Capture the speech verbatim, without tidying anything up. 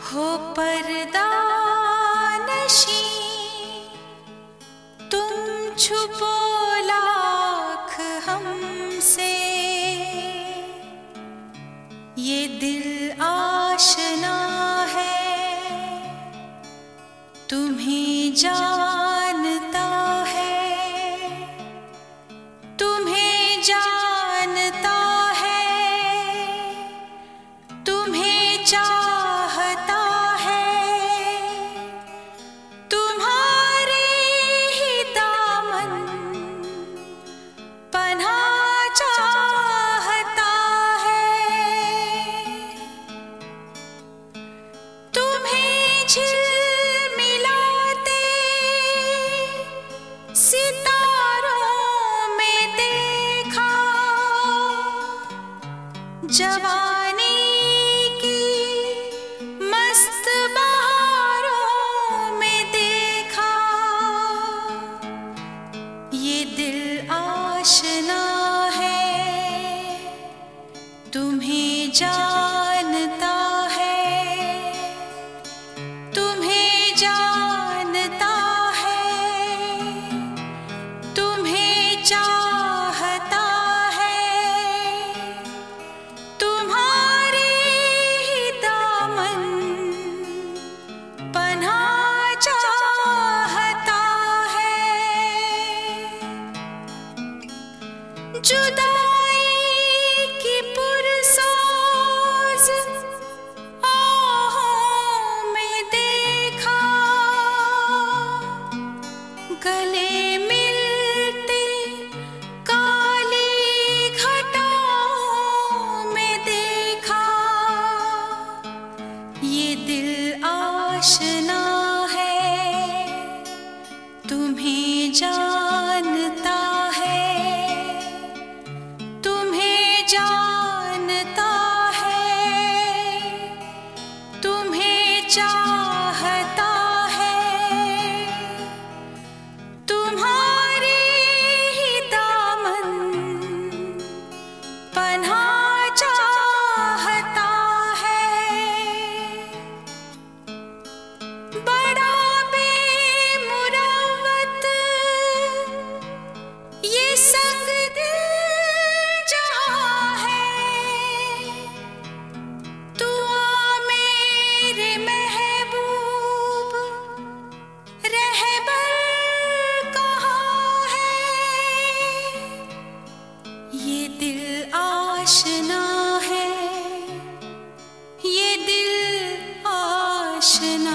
हो पर्दा नशी तुम छुपो लाख हमसे, ये दिल आशना है तुम्हें जानता है, तुम्हें जानता है, तुम्हें चाहता है, तुम्हारे ही दामन पनाह चाहता है, तुम्हें झिलमिलाते सितारों में देखा, जवानी की मस्त बहारों में देखा, ये दिल आशना है तुम्हें जानता है, तुम्हें जानता है, तुम्हें चाहता है, तुम्हारे ही दामन पनाह चाहता है। जुदाई की पुरसाज आहों में देखा, गले मिलते काली घटाओं में देखा, ये दिल आशना है तुम्हें जानता है, तुम्हें जानता है, तुम्हें चाहता है, तुम्हारे ही दामन पनाह चाहता है। बड़ा बेमुरव्वत ये संग दिल जहां है, तू आ मेरे महबूब रहबर कहाँ है, ये दिल आशना है, ये दिल आशना